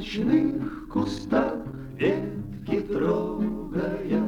ночных кустах, ветки трогая,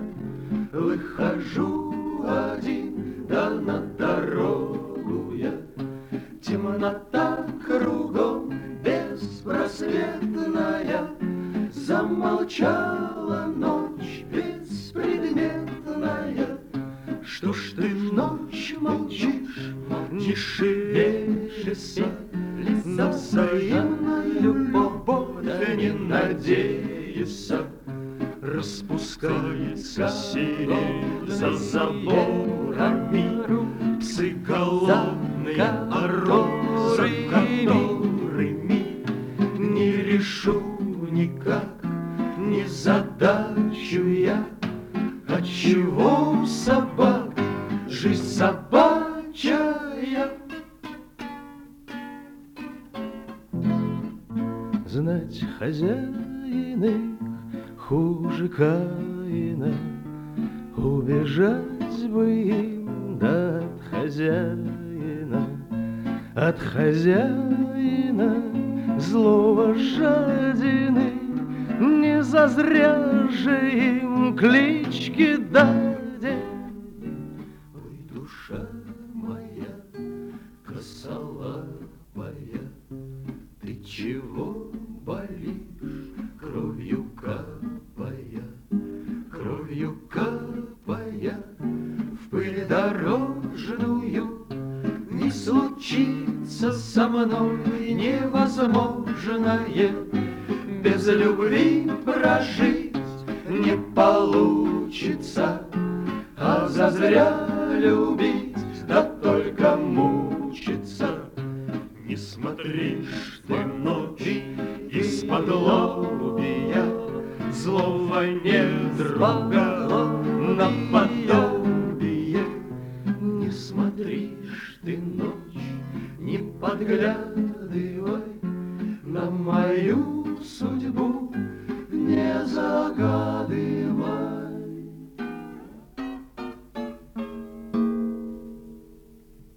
выхожу один, да на дорогу я. Темнота кругом беспросветная, замолчала ночь беспредметная. Что ж ты ночь молчишь, не шевелишься, на взаимную любовь не надеешься? Распускается сирень за заборами, псы голодные орут, за которыми не решу никак ни задачу я. Отчего у собак жизнь собачья? Знать хозяин хуже Каина, убежать бы им да от хозяина злого жадины. Не зазря же им клички даден. Ой, душа моя косолапая, ты чего болишь, кровью капая, в пыль дорожную? Не случится со мной невозможное, без любви прожить не получится, а зазря любить, да только мучиться. Не смотришь ты ночь из-под лобья злого недруга наподобие. Не смотришь ты ночь, не подглядывай